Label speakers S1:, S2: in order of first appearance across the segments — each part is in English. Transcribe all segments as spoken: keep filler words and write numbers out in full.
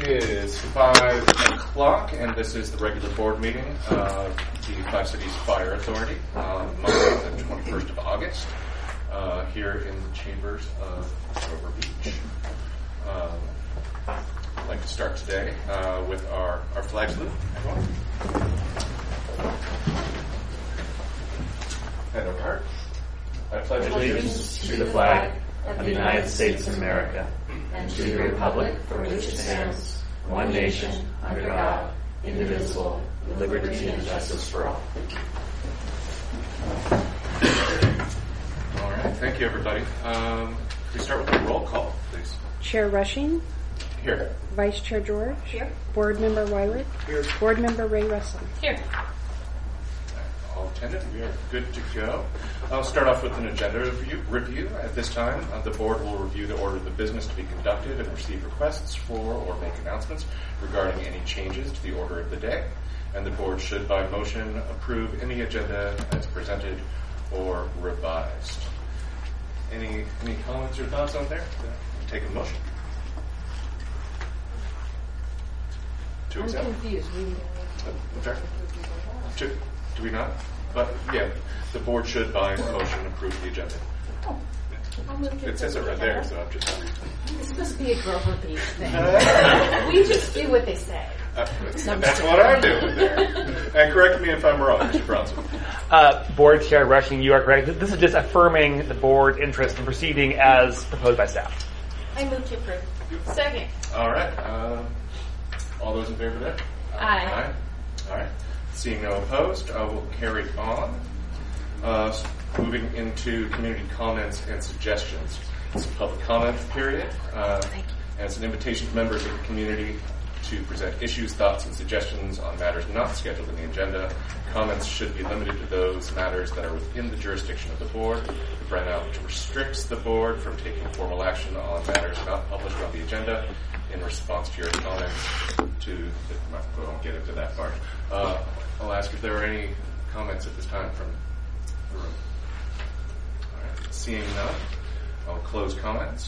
S1: is five o'clock, and this is the regular board meeting of the Five Cities Fire Authority on Monday, the twenty-first of August, uh, here in the chambers of Grover Beach. Um, I'd like to start today uh, with our, our flag salute. Everyone. And our part. I pledge
S2: allegiance to the flag of the United States of America and to the republic for which it stands, one nation, under God, indivisible, with liberty and justice for all.
S1: All right, thank you, everybody. Um, we start with a roll call, please.
S3: Chair Rushing.
S1: Here.
S3: Vice Chair George.
S4: Here.
S3: Board Member Wyrick.
S1: Here.
S3: Board Member Ray Russell.
S4: Here.
S1: All attended. We are good to go. I'll start off with an agenda review. review. At this time, uh, the board will review the order of the business to be conducted and receive requests for or make announcements regarding any changes to the order of the day. And the board should, by motion, approve any agenda as presented or revised. Any any comments or thoughts on there? Take a motion. To
S4: I'm
S1: accept.
S4: confused. We
S1: Okay. To, do we not? But yeah, the board should, by motion, approve the agenda.
S4: Oh, I'll move to
S1: It says it right there, so I'm just reading.
S4: It's supposed to be a Grover Beach thing. We just do what they say.
S1: Uh, that's what I'm doing there. And correct me if I'm wrong, Mister Bronson.
S2: Uh, board Chair Rushing, you are correct. This is just affirming the board's interest in proceeding as proposed by staff.
S4: I move to approve. Second.
S1: All right. Um, all those in favor of that?
S4: Aye.
S1: Aye. All right. Seeing no opposed, I will carry on. Uh, moving into community comments and suggestions. It's a public comment period, uh, and it's an invitation to members of the community to present issues, thoughts, and suggestions on matters not scheduled in the agenda. Comments should be limited to those matters that are within the jurisdiction of the board. The Brownout restricts the board from taking formal action on matters not published on the agenda. In response to your comments, to the, we won't get into that part. Uh, I'll ask if there are any comments at this time from the room. All right. Seeing none, I'll close comments.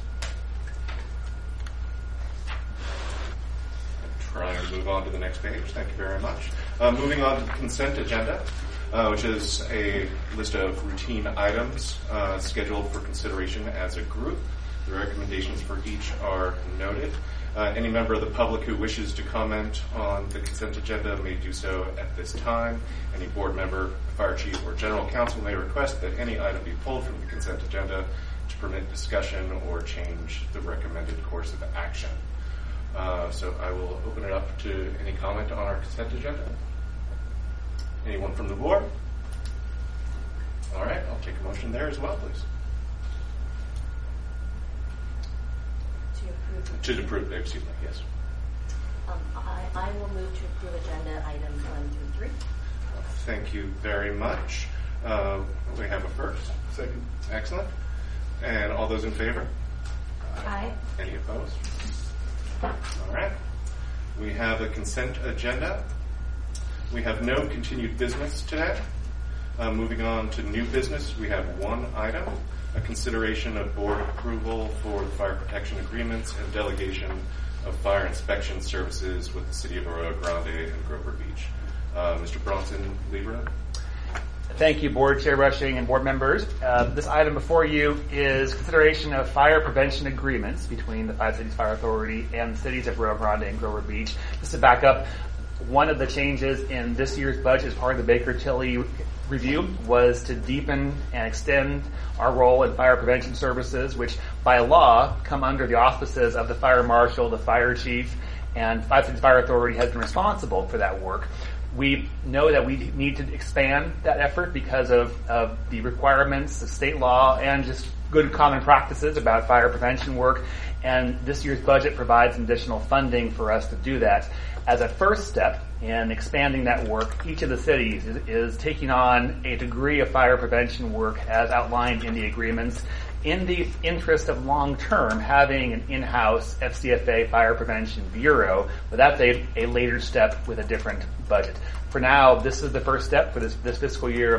S1: Try and move on to the next page. Thank you very much. Uh, moving on to the consent agenda, uh, which is a list of routine items uh, scheduled for consideration as a group. The recommendations for each are noted. Uh, any member of the public who wishes to comment on the consent agenda may do so at this time. Any board member, fire chief, or general counsel may request that any item be pulled from the consent agenda to permit discussion or change the recommended course of action. Uh, so I will open it up to any comment on our consent agenda. Anyone from the board? All right, I'll take a motion there as well, please.
S4: To approve.
S1: To approve, excuse me, yes.
S5: Um, I, I will move to approve agenda items one through three.
S1: Thank you very much. Uh, we have a first.
S6: Second.
S1: Excellent. And all those in favor?
S4: Aye.
S1: Any opposed? All right. We have a consent agenda. We have no continued business today. Uh, moving on to new business, we have one item, a consideration of board approval for the fire protection agreements and delegation of fire inspection services with the City of Arroyo Grande and Grover Beach. Uh, Mister Bronson Libra.
S2: Thank you, Board Chair Rushing and board members. Uh, this item before you is consideration of fire prevention agreements between the Five Cities Fire Authority and the cities of Rio Grande and Grover Beach. Just to back up, one of the changes in this year's budget as part of the Baker-Tilly review was to deepen and extend our role in fire prevention services, which by law come under the auspices of the fire marshal, the fire chief, and Five Cities Fire Authority has been responsible for that work. We know that we need to expand that effort because of, of the requirements of state law and just good common practices about fire prevention work. And this year's budget provides additional funding for us to do that. As a first step in expanding that work, each of the cities is, is taking on a degree of fire prevention work as outlined in the agreements in the interest of long-term having an in-house F C F A Fire Prevention Bureau, but that's a, a later step with a different budget. For now, this is the first step for this, this fiscal year.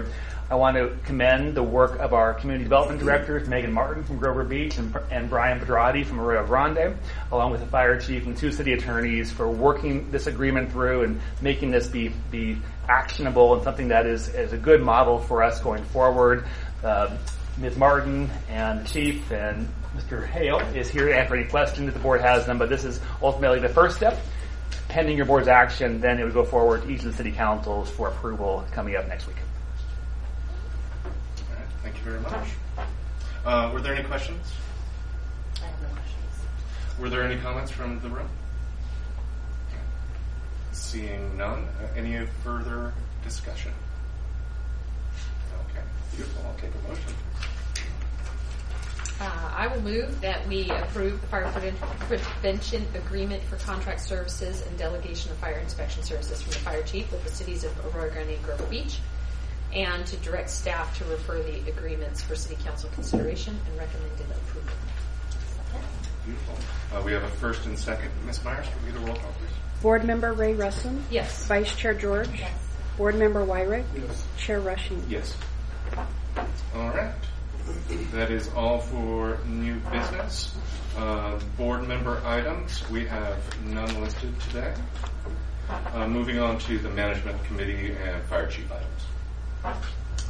S2: I want to commend the work of our community development directors, Megan Martin from Grover Beach and, and Brian Pedrati from Arroyo Grande, along with the fire chief and two city attorneys for working this agreement through and making this be, be actionable and something that is, is a good model for us going forward. Uh, Miz Martin and the chief and Mister Hale is here to answer any questions if the board has them, but this is ultimately the first step. Pending your board's action, then it would go forward to each of the city councils for approval coming up next week.
S1: All right, thank you very much. Uh, were there any questions?
S5: I have no questions.
S1: Were there any comments from the room? Seeing none, uh, any further discussion? Okay, beautiful. I'll take a motion.
S6: Uh, I will move that we approve the fire prevention agreement for contract services and delegation of fire inspection services from the fire chief with the cities of Arroyo Grande and Grover Beach, and to direct staff to refer the agreements for city council consideration and recommended approval.
S1: Beautiful. Uh, we have a first and second. Miz Myers, can we get a roll call, please?
S3: Board Member Ray Russell.
S6: Yes.
S3: Vice Chair George.
S5: Yes.
S3: Board Member Wyrick.
S7: Yes.
S3: Chair Rushing.
S1: Yes. All right. That is all for new business. Uh, board member items, we have none listed today. Uh, moving on to the management committee and fire chief items.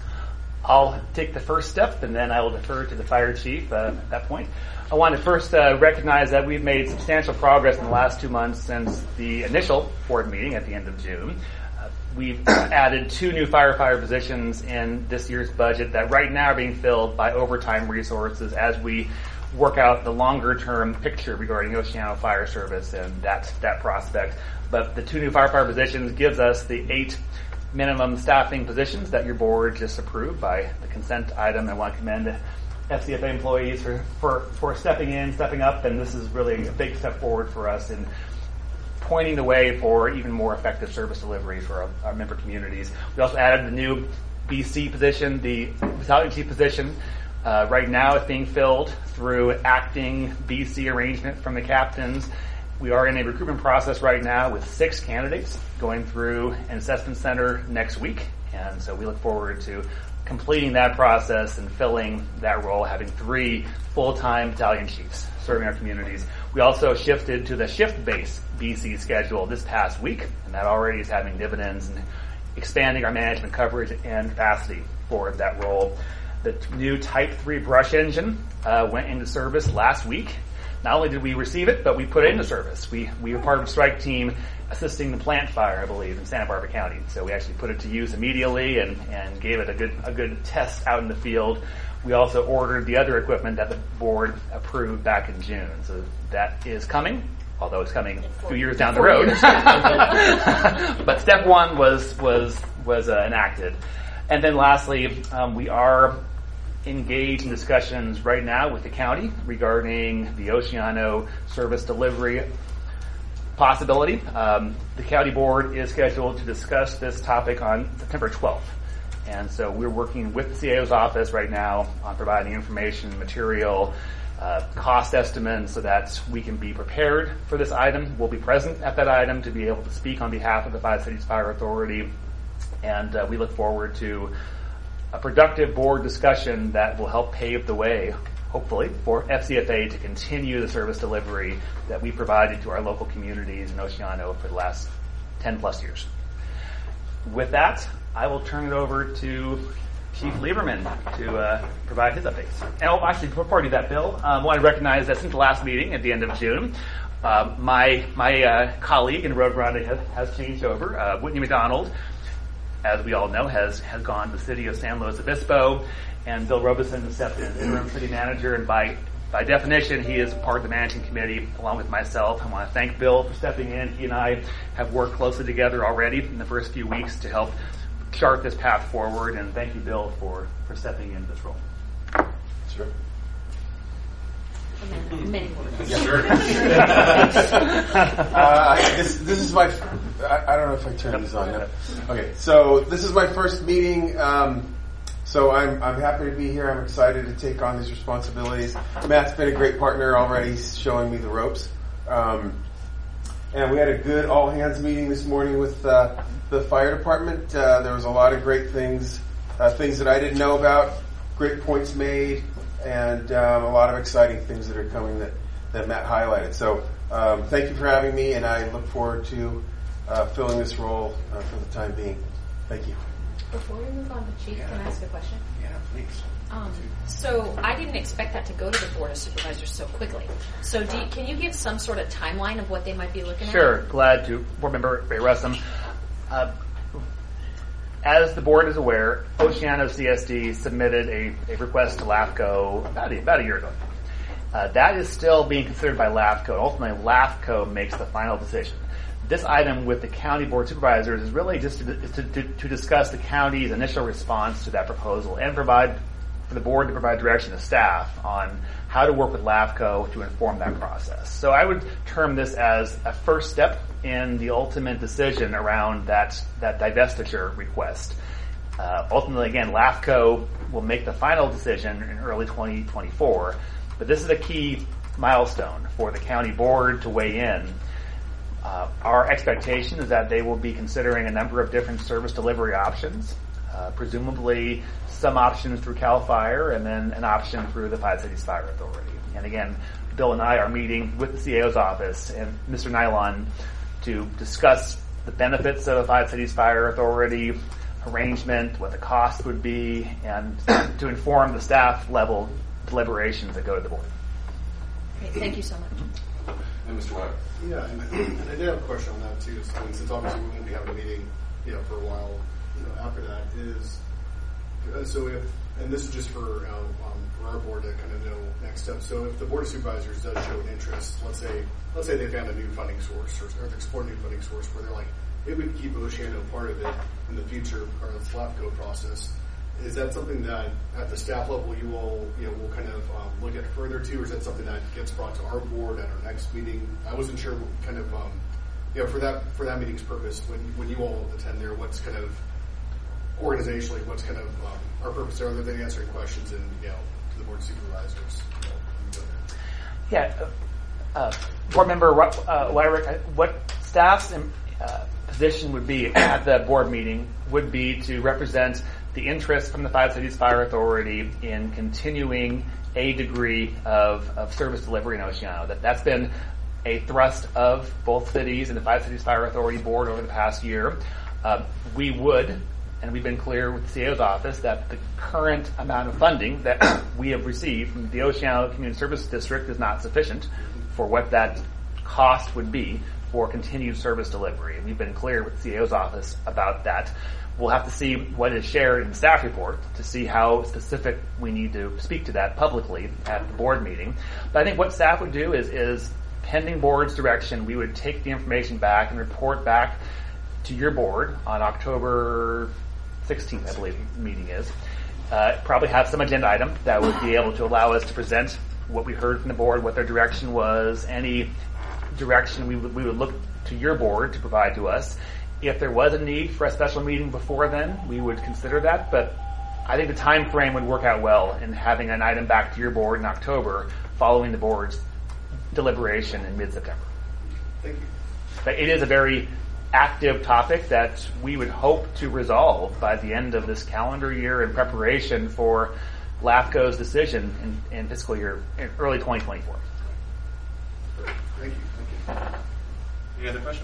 S2: I'll take the first step, and then I will defer to the fire chief uh, at that point. I want to first uh, recognize that we've made substantial progress in the last two months since the initial board meeting at the end of June. Uh, we've added two new firefighter positions in this year's budget that right now are being filled by overtime resources as we work out the longer-term picture regarding Oceano Fire Service and that that prospect. But the two new firefighter positions gives us the eight minimum staffing positions that your board just approved by the consent item. I want to commend F C F A employees for, for, for stepping in, stepping up, and this is really a big step forward for us in pointing the way for even more effective service delivery for our, our member communities. We also added the new B C position, the battalion chief position. Uh, right now it's being filled through acting B C arrangement from the captains. We are in a recruitment process right now with six candidates going through an assessment center next week. And so we look forward to completing that process and filling that role, having three full-time battalion chiefs serving our communities. We also shifted to the shift-based B C schedule this past week, and that already is having dividends and expanding our management coverage and capacity for that role. The new Type three brush engine uh, went into service last week. Not only did we receive it, but we put it into service. We we were part of a strike team assisting the plant fire, I believe, in Santa Barbara County. So we actually put it to use immediately and, and gave it a good a good test out in the field. We also ordered the other equipment that the board approved back in June. So that is coming, although it's coming a few years down the road. But step one was was was uh, enacted. And then lastly, um, we are engaged in discussions right now with the county regarding the Oceano service delivery possibility. Um, the county board is scheduled to discuss this topic on September twelfth. And so we're working with the C A O's office right now on providing information, material, uh, cost estimates so that we can be prepared for this item. We'll be present at that item to be able to speak on behalf of the Five Cities Fire Authority. And uh, we look forward to a productive board discussion that will help pave the way, hopefully, for F C F A to continue the service delivery that we provided to our local communities in Oceano for the last ten plus years. With that, I will turn it over to Chief Lieberman to uh, provide his updates. And oh, actually, before I do that, Bill, um, I want to recognize that since the last meeting at the end of June, uh, my my uh, colleague in Rio Grande has, has changed over. Uh, Whitney McDonald, as we all know, has, has gone to the city of San Luis Obispo, and Bill Robeson has stepped in as interim city manager, and by by definition, he is part of the managing committee along with myself. I want to thank Bill for stepping in. He and I have worked closely together already in the first few weeks to help chart this path forward, and thank you, Bill, for, for stepping into this role.
S1: Sure.
S6: Many words.
S7: Yeah. Sure. uh, this, this is my, I, I don't know if I turned this on. No. Okay, so this is my first meeting. Um, so I'm I'm happy to be here. I'm excited to take on these responsibilities. Matt's been a great partner already, showing me the ropes. Um, and we had a good all hands meeting this morning with uh, the fire department. Uh, there was a lot of great things uh, things that I didn't know about, great points made, and um, a lot of exciting things that are coming that, that Matt highlighted. So um, thank you for having me, and I look forward to uh, filling this role uh, for the time being. Thank you.
S6: Before we move on to Chief,
S1: Yeah.
S6: can I ask a question?
S1: Yeah, please.
S6: Um, so I didn't expect that to go to the Board of Supervisors so quickly. So do you, can you give some sort of timeline of what they might be looking at?
S2: Sure, glad to. Board Member Ray Russum. Uh, as the board is aware, Oceano C S D submitted a, a request to LAFCO about a, about a year ago. Uh, that is still being considered by LAFCO. Ultimately, LAFCO makes the final decision. This item with the county board supervisors is really just to, to, to, to discuss the county's initial response to that proposal and provide for the board to provide direction to staff on how to work with LAFCO to inform that process. So I would term this as a first step in the ultimate decision around that, that divestiture request. Uh, ultimately, again, LAFCO will make the final decision in early twenty twenty-four, but this is a key milestone for the county board to weigh in. Uh, our expectation is that they will be considering a number of different service delivery options, uh, presumably some options through CAL FIRE and then an option through the Five Cities Fire Authority. And again, Bill and I are meeting with the C A O's office and Mister Nylon to discuss the benefits of a Five Cities Fire Authority arrangement, what the cost would be, and to inform the staff level deliberations that go to the board.
S6: Great, thank you so much.
S1: And Mister Weber.
S8: Yeah, and, and I did have a question on that too. So, since obviously we won't be having a meeting, you know, for a while, you know, after that is, uh, so if, and this is just for, uh, um, for our board to kind of know next steps. So if the board of supervisors does show an interest, let's say, let's say they found a new funding source or, or explore a new funding source where they're like, maybe we can keep Oceano part of it in the future, part of the LAFCO process. Is that something that at the staff level you all, you know, will kind of um, look at further to, or is that something that gets brought to our board at our next meeting? I wasn't sure what kind of, um, you know, for that for that meeting's purpose, when when you all attend there, what's kind of organizationally, what's kind of um, our purpose there, other than answering questions and, you know, to the board supervisors. You know,
S2: Yeah, uh, uh, board member uh, Wyrick, what staff's uh, position would be at the board meeting would be to represent the interest from the Five Cities Fire Authority in continuing a degree of, of service delivery in Oceano. That, that's been a thrust of both cities and the Five Cities Fire Authority board over the past year. Uh, we would, and we've been clear with the C A O's office, that the current amount of funding that we have received from the Oceano Community Service District is not sufficient for what that cost would be for continued service delivery. And we've been clear with the C A O's office about that. We'll have to see what is shared in the staff report to see how specific we need to speak to that publicly at the board meeting. But I think what staff would do is, is pending board's direction, we would take the information back and report back to your board on October sixteenth, I believe the meeting is. Uh, probably have some agenda item that would be able to allow us to present what we heard from the board, what their direction was, any direction we would, we would look to your board to provide to us. If there was a need for a special meeting before then, we would consider that, but I think the time frame would work out well in having an item back to your board in October following the board's deliberation in mid-September.
S8: Thank you.
S2: But it is a very active topic that we would hope to resolve by the end of this calendar year in preparation for LAFCO's decision in, in fiscal year in early twenty twenty-four.
S8: Thank you. Thank you.
S1: Any other questions?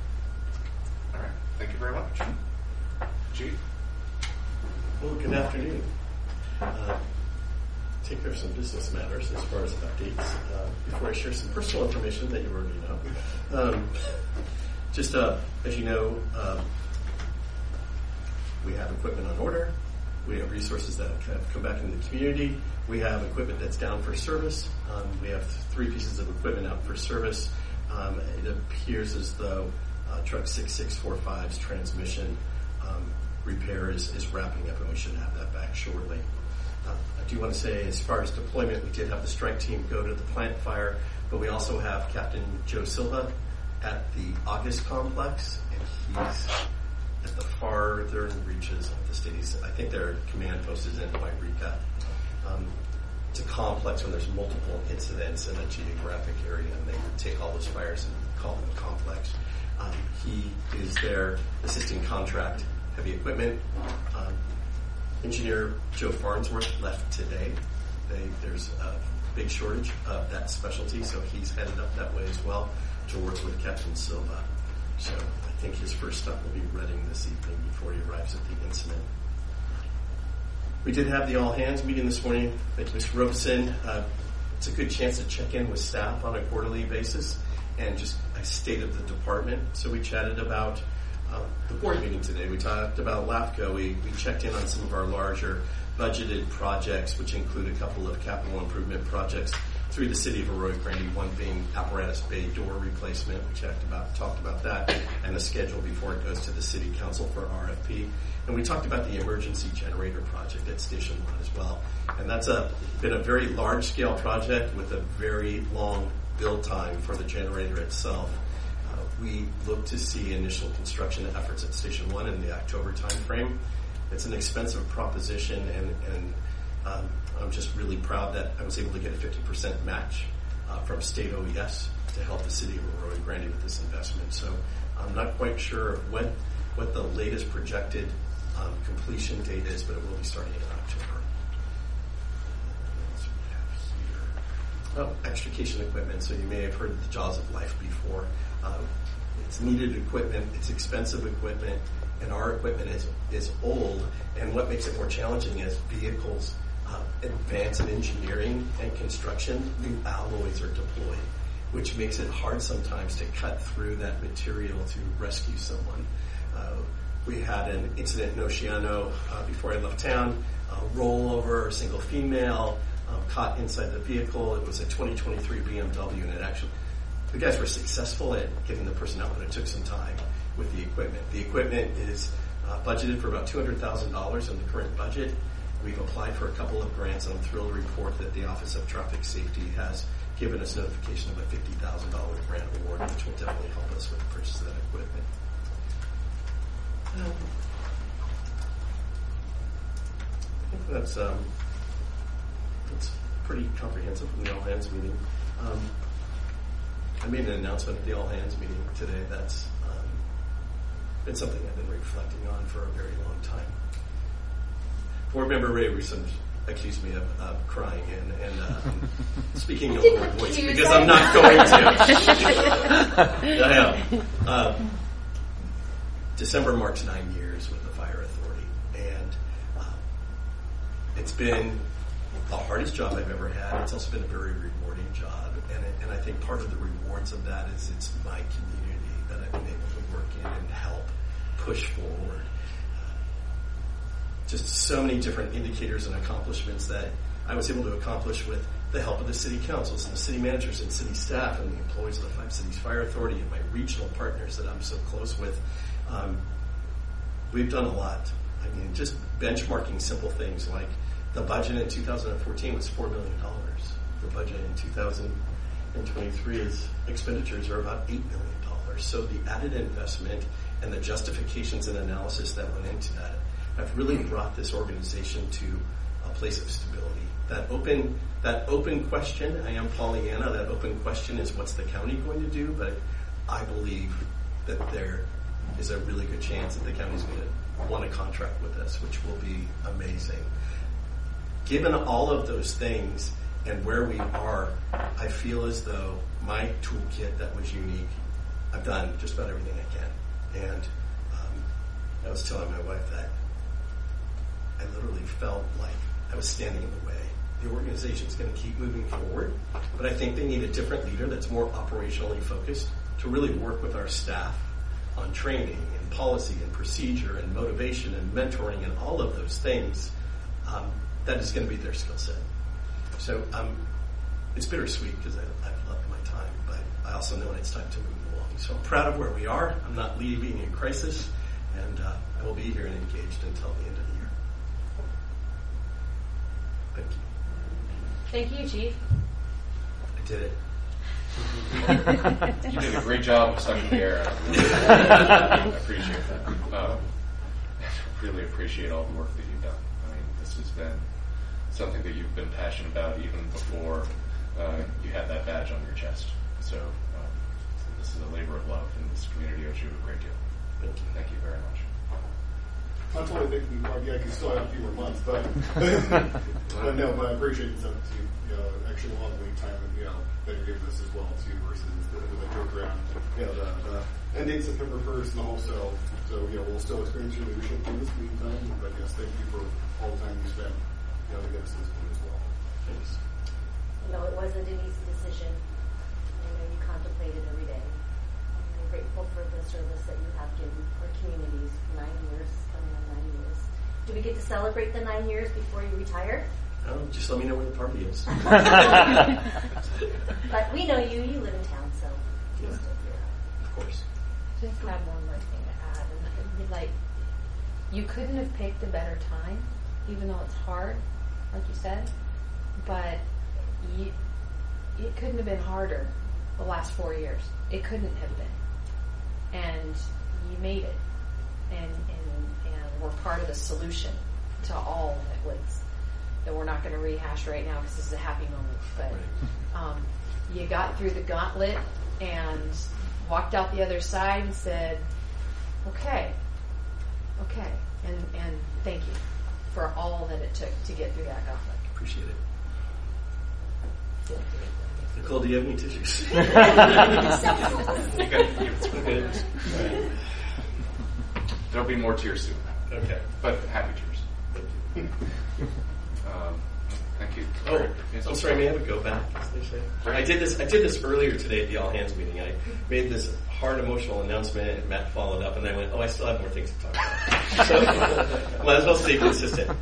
S1: All right. Thank you very much. Chief?
S9: Well, good afternoon. Uh, take care of some business matters as far as updates. Uh, before I share some personal information that you already know. Um, just uh, as you know, um, we have equipment on order. We have resources that have come back into the community. We have equipment that's down for service. Um, we have three pieces of equipment out for service. Um, it appears as though uh, truck six six four five's transmission um, repair is, is wrapping up, and we should have that back shortly. Uh, I do want to say, as far as deployment, we did have the strike team go to the plant fire, but we also have Captain Joe Silva at the August complex, and he's at the farther reaches of the cities. I think their command post is in Wairika. Um, it's a complex when there's multiple incidents in a geographic area, and they take all those fires and call them a complex. Um, he is there assisting contract heavy equipment. Um, engineer Joe Farnsworth left today. They, there's a big shortage of that specialty, so he's headed up that way as well to work with Captain Silva. So I think his first stop will be Reading this evening before he arrives at the incident. We did have the all-hands meeting this morning. Thank you, Mister Robeson. Uh, it's a good chance to check in with staff on a quarterly basis and just a state of the department. So we chatted about uh, the board meeting today. We talked about LAFCO. We, we checked in on some of our larger budgeted projects, which include a couple of capital improvement projects through the city of Arroyo Grande, one being apparatus bay door replacement. We checked about, talked about that and the schedule before it goes to the city council for R F P. And we talked about the emergency generator project at Station One as well. And that's a, been a very large scale project with a very long build time for the generator itself. Uh, we look to see initial construction efforts at Station One in the October timeframe. It's an expensive proposition, and, and um, I'm just really proud that I was able to get a fifty percent match uh, from State O E S to help the city of Arroyo Grande with this investment. So I'm not quite sure what what the latest projected um, completion date is, but it will be starting in October. What do we have here? Oh, extrication equipment. So you may have heard the jaws of life before. Um, it's needed equipment. It's expensive equipment. And our equipment is is old, and what makes it more challenging is vehicles uh, advance in engineering and construction, new alloys are deployed, which makes it hard sometimes to cut through that material to rescue someone. Uh, we had an incident in Oceano uh, before I left town, a rollover, single female, um, caught inside the vehicle. It was a twenty twenty-three B M W, and it actually, the guys were successful at getting the person out, but it took some time with the equipment. The equipment is uh, budgeted for about two hundred thousand dollars in the current budget. We've applied for a couple of grants, and I'm thrilled to report that the Office of Traffic Safety has given us notification of a fifty thousand dollars grant award, which will definitely help us with the purchase of that equipment. Um, I think that's, um, that's pretty comprehensive from the all-hands meeting. Um, I made an announcement at the all-hands meeting today that's um, been something I've been reflecting on for a very long time. Board member Ray Rusin accused me of uh, crying and, and uh, speaking in a lower voice because I'm not going to. I am. Uh, December marks nine years with the Fire Authority, and uh, it's been the hardest job I've ever had. It's also been a very rewarding job, and, it, and I think part of the rewards of that is it's my community that I've been able to work in and help push forward. Just so many different indicators and accomplishments that I was able to accomplish with the help of the city councils and the city managers and city staff and the employees of the Five Cities Fire Authority and my regional partners that I'm so close with. Um, we've done a lot. I mean, just benchmarking simple things like the budget in two thousand fourteen was four million dollars. The budget in two thousand twenty-three's expenditures are about eight million dollars. So the added investment and the justifications and analysis that went into that have really brought this organization to a place of stability. That open, that open question, I am Pollyanna, that open question is what's the county going to do, but I believe that there is a really good chance that the county's going to want to contract with us, which will be amazing. Given all of those things and where we are, I feel as though my toolkit that was unique, I've done just about everything I can. And um, I was telling my wife that I literally felt like I was standing in the way. The organization's going to keep moving forward, but I think they need a different leader that's more operationally focused to really work with our staff on training and policy and procedure and motivation and mentoring and all of those things. Um, that is going to be their skill set. So um, it's bittersweet because I've loved my time, but I also know it's time to move along. So I'm proud of where we are. I'm not leaving in crisis, and uh, I will be here and engaged until the end of the year. Thank you.
S4: Thank you, Chief.
S9: I did it.
S1: You did a great job of sucking the air out. I appreciate that. Um, really appreciate all the work that you've done. I mean, this has been something that you've been passionate about even before uh, you had that badge on your chest. So um, this is a labor of love, and this community owes you a great deal.
S9: Thank you.
S1: Thank you very much.
S8: not totally thinking, well, yeah, I can still have a few more months, but, but no, but I appreciate the, you know, actually a lot of lead time, you know, that you're giving us as well, too, versus the, the joke around, you know, the, the end date September first and also, so, you know, we'll still experience your leadership in this meantime, but yes, thank you for all the time you spent, you know, to get us to this point as well.
S9: Thanks.
S5: You know, it wasn't an easy decision. I know you contemplated every day. I'm grateful for the service that you have given our communities. Nine years, coming on nine years. Do we get to celebrate the nine years before you retire?
S9: Oh, just let me know where the party is.
S5: But we know you. You live in town, so you'll still be around.
S9: Of course.
S6: Just have one more thing to add, and like, you couldn't have picked a better time, even though it's hard, like you said, but you, it couldn't have been harder the last four years. It couldn't have been, and you made it, and and and we're part of the solution to all that was that we're not going to rehash right now because this is a happy moment, but um, you got through the gauntlet and walked out the other side and said, okay, okay, and, and thank you for all that it took to get through that gauntlet.
S9: Appreciate it. Nicole, do you have any tissues?
S1: Okay. There'll be more tears soon.
S9: Okay.
S1: But happy tears. um, thank you.
S9: Oh, I'm sorry. May I have a go back, as they say? I did this. I did this earlier today at the all hands meeting. I made this hard emotional announcement, and Matt followed up, and I went, "Oh, I still have more things to talk about." So might as well stay consistent.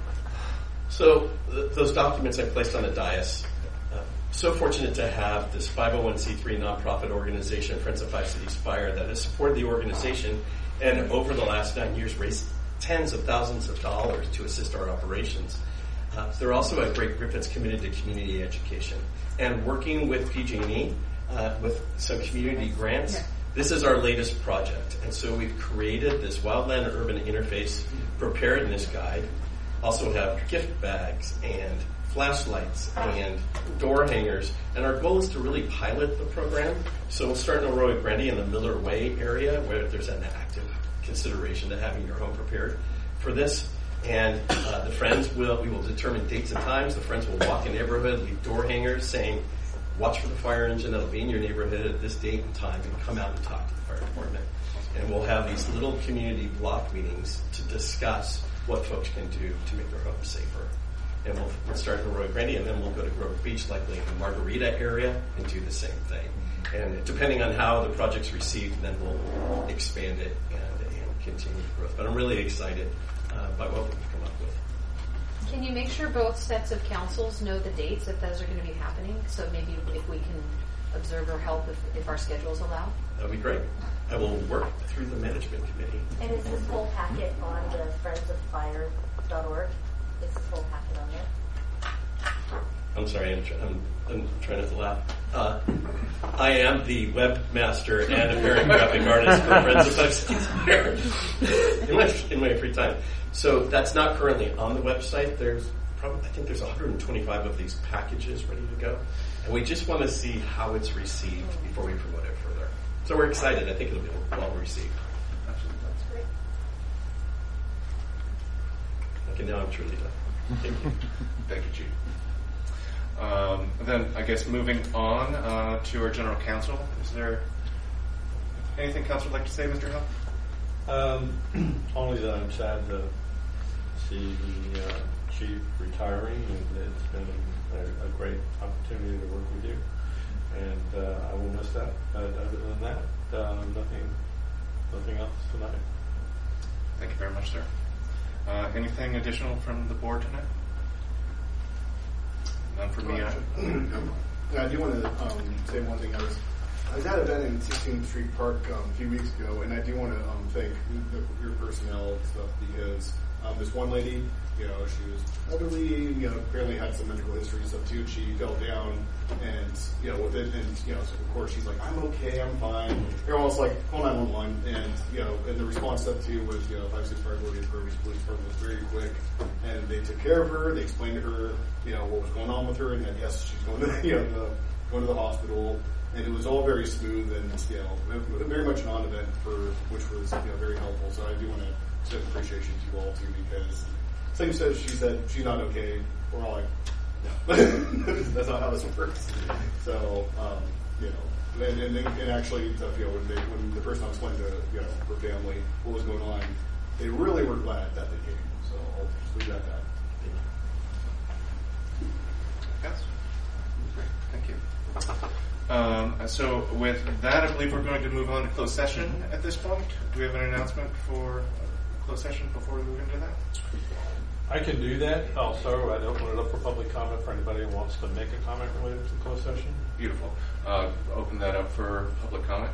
S9: So th- those documents I placed on the dais. Uh, so fortunate to have this five oh one c three nonprofit organization, Friends of Five Cities Fire, that has supported the organization, and over the last nine years raised tens of thousands of dollars to assist our operations. Uh, they're also a great group that's committed to community education and working with P G and E uh, with some community grants. Yeah. This is our latest project, and so we've created this Wildland Urban Interface Preparedness Guide. Also have gift bags and flashlights and door hangers, and our goal is to really pilot the program. So we'll start in Arroyo Grande in the Miller Way area where there's an active consideration to having your home prepared for this. And uh, the friends will, we will determine dates and times. The friends will walk in the neighborhood, leave door hangers saying, watch for the fire engine that'll be in your neighborhood at this date and time, and come out and talk to the fire department. And we'll have these little community block meetings to discuss what folks can do to make their homes safer. And we'll, we'll start in Arroyo Grande, and then we'll go to Grover Beach, likely in the Margarita area, and do the same thing. And depending on how the project's received, then we'll expand it and, and continue the growth. But I'm really excited uh, by what we've come up with.
S6: Can you make sure both sets of councils know the dates if those are going to be happening? So maybe if we can observe or help if, if our schedules allow?
S9: That'd be great. I will work through the management committee.
S5: And is this whole packet on the friends of fire dot org? Is this whole packet on there?
S9: I'm sorry, I'm, tr- I'm, I'm trying not to laugh. Uh, I am the webmaster and apparent graphic artist for Friends of Five Cities Fire in my in my free time. So that's not currently on the website. There's probably I think there's one hundred twenty-five of these packages ready to go, and we just want to see how it's received before we promote it further. So we're excited. I think it'll be well received.
S5: Absolutely, that's great.
S9: Okay, now I'm truly done. Thank you.
S1: Thank you, Chief. Um, then, I guess moving on uh, to our general counsel. Is there anything counsel would like to say, Mister Hill?
S10: Um, only that I'm sad to see the uh, chief retiring, and it's been a, a great opportunity to work with you, and uh, I will miss that. But other than that, uh, nothing, nothing else tonight.
S1: Thank you very much, sir. Uh, anything additional from the board tonight? None for me. I,
S8: yeah, I do want to um, say one thing. I was I was at an event in sixteenth Street Park um, a few weeks ago, and I do want to um, thank the, your personnel and stuff because um, this one lady, you know, she was elderly, you know, apparently had some medical history and stuff too. She fell down, and you know, with it, and you know, so of course she's like, "I'm okay, I'm fine." They're almost like, "Call nine one one," and you know, and the response stuff too was, you know, five six fire authority, Grover Beach Police Department was very quick, and they took care of her. They explained to her, you know, what was going on with her, and that yes, she's going to, you know, the, going to the hospital. and it was all very smooth and you know very much a non-event for which was you know very helpful. So I do want to extend appreciation to you all too, because same says she said she's not okay. We're all like, no, that's not how this works. So um, you know, and, and, and actually, you know, when, they, when the person explained to you know her family what was going on, they really were glad that they came. So I'll just leave it at that.
S1: Yes. Great. Thank you. Um, so with that, I believe we're going to move on to closed session at this point. Do we have an announcement for closed session before we move into that?
S10: I can do that. Also, I'd open it up for public comment for anybody who wants to make a comment related to the closed session.
S1: Beautiful. Uh, open that up for public comment.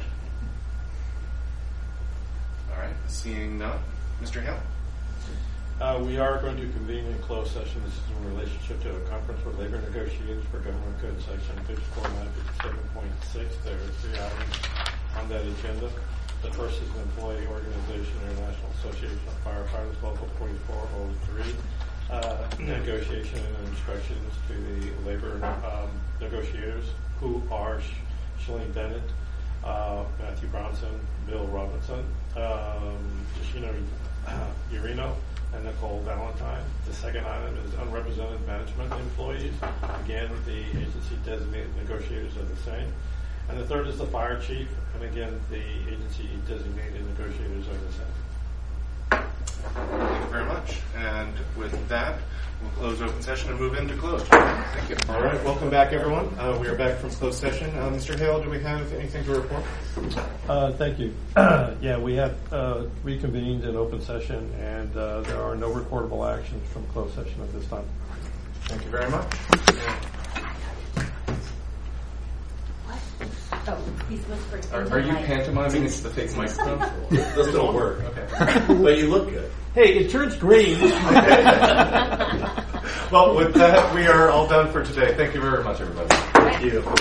S1: All right. Seeing none. Mister Hill?
S10: Uh, we are going to convene in closed session. This is in relationship to a conference with labor negotiators for Government Code Section fifty-four nine fifty-seven point six. There are three items on that agenda. The first is an employee organization, International Association of Firefighters, Local forty-four oh three, uh, negotiation and instructions to the labor um, negotiators, who are Sh- Shalene Bennett, uh, Matthew Bronson, Bill Robinson, um, Yoshino Urino, and Nicole Valentine. The second item is unrepresented management employees. Again, the agency designated negotiators are the same. And the third is the fire chief, and again, the agency designated negotiators are the same.
S1: Thank you very much. And with that, we'll close open session and move into closed. Thank you. All right. Welcome back, everyone. Uh, we are back from closed session. Uh, Mister Hale, do we have anything to report?
S10: Uh, thank you. Yeah, we have uh, reconvened in open session, and uh, there are no reportable actions from closed session at this time.
S1: Thank you very much.
S5: Oh, he's whispering.
S1: Are, are you pantomiming into the fake microphone?
S9: This don't work.
S1: Okay.
S9: But you look good.
S10: Hey, it turns green.
S1: Well, with that, we are all done for today. Thank you very much, everybody.
S9: Thank you.